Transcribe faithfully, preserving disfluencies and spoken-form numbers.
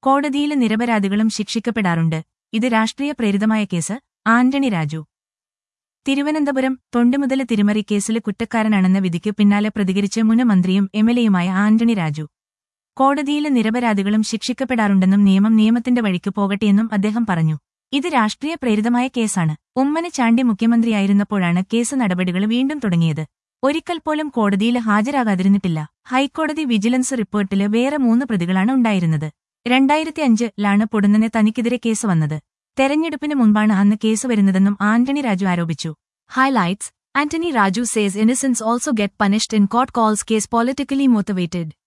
കോടതിയിലെ നിരപരാധികളും ശിക്ഷിക്കപ്പെടാറുണ്ട്. ഇത് രാഷ്ട്രീയ പ്രേരിതമായ കേസ്. ആന്റണി രാജു. തിരുവനന്തപുരം തൊണ്ടിമുതല് തിരിമറി കേസില് കുറ്റക്കാരനാണെന്ന വിധിക്ക് പിന്നാലെ പ്രതികരിച്ച് മുൻ മന്ത്രിയും എംഎൽഎയുമായ ആന്റണി രാജു. കോടതിയിലെ നിരപരാധികളും ശിക്ഷിക്കപ്പെടാറുണ്ടെന്നും നിയമം നിയമത്തിന്റെ വഴിക്ക് പോകട്ടെയെന്നും അദ്ദേഹം പറഞ്ഞു. ഇത് രാഷ്ട്രീയ പ്രേരിതമായ കേസാണ്. ഉമ്മൻചാണ്ടി മുഖ്യമന്ത്രിയായിരുന്നപ്പോഴാണ് കേസ് നടപടികൾ വീണ്ടും തുടങ്ങിയത്. ഒരിക്കൽ പോലും കോടതിയിൽ ഹാജരാകാതിരുന്നിട്ടില്ല. ഹൈക്കോടതി വിജിലൻസ് റിപ്പോർട്ടില് വേറെ മൂന്ന് പ്രതികളാണ് ഉണ്ടായിരുന്നത്. രണ്ടായിരത്തി അഞ്ചിലാണ് പൊടുന്നനെ തനിക്കെതിരെ കേസ് വന്നത്. തെരഞ്ഞെടുപ്പിന് മുൻപാണ് അന്ന് കേസ് വരുന്നതെന്നും ആന്റണി രാജു ആരോപിച്ചു. Highlights: Antony Raju says innocents also get punished in court, calls case politically motivated.